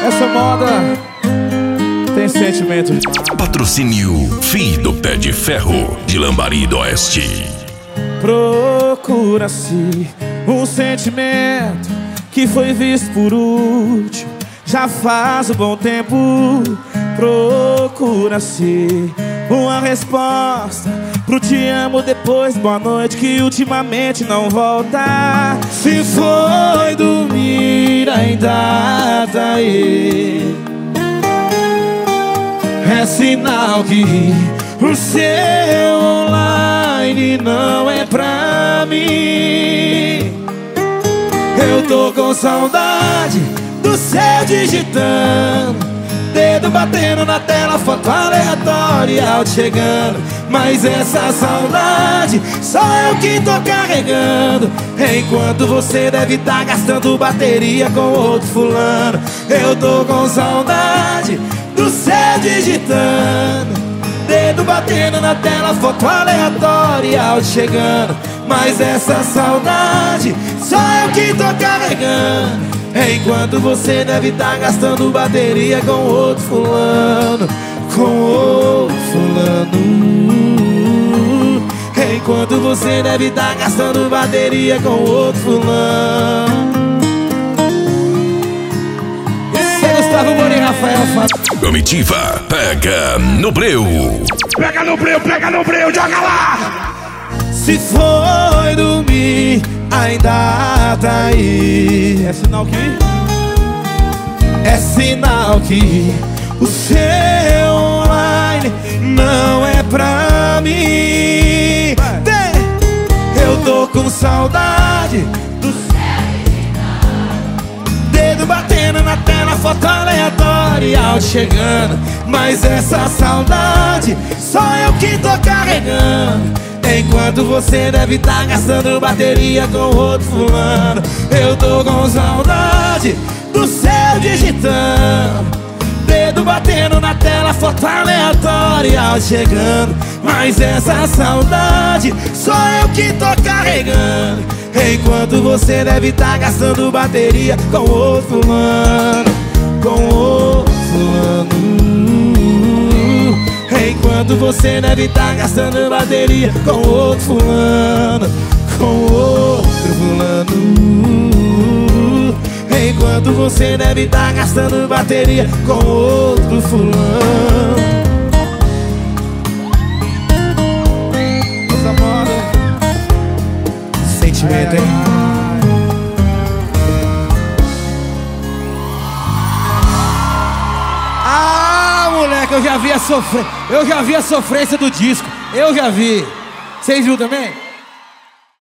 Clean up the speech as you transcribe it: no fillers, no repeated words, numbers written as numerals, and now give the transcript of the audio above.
Essa moda tem sentimento. Patrocínio Filho do Pé de Ferro, de Lambari do Oeste. Procura-se um sentimento que foi visto por último, já faz um bom tempo. Procura-se uma resposta pro te amo depois boa noite, que ultimamente não volta. Se foi dormir ainda tá aí, é sinal que o seu online não é pra mim. Eu tô com saudade do céu digitando, dedo batendo na tela, foto aleatória, áudio chegando. Mas essa saudade só eu que tô carregando, enquanto você deve estar gastando bateria com outro fulano. Eu tô com saudade do céu digitando, dedo batendo na tela, foto aleatória, áudio chegando. Mas essa saudade só eu que tô carregando, enquanto você deve estar gastando bateria com outro fulano. Com outro fulano. Enquanto você deve estar gastando bateria com outro fulano. Gustavo Moreira, Rafael Fábio. Comitiva pega no breu. Pega no breu, joga lá! Se foi dormir, ainda tá aí. É sinal que? É sinal que o seu online não é pra mim. Eu tô com saudade do dedo batendo na tela, foto aleatória, áudio chegando. Mas essa saudade só eu que tô carregando, enquanto você deve estar gastando bateria com outro fulano. Eu tô com saudade do céu digitando, dedo batendo na tela, foto aleatória, áudio chegando. Mas essa saudade só eu que tô carregando, enquanto você deve estar gastando bateria com outro fulano. Com outro fulano. Enquanto você deve estar gastando bateria com outro fulano. Com outro fulano. Enquanto você deve estar gastando bateria com outro fulano. Essa moda sentimento, hein? Ah, moleque, eu já vi a sofrência do disco. Eu já vi. Vocês viram também?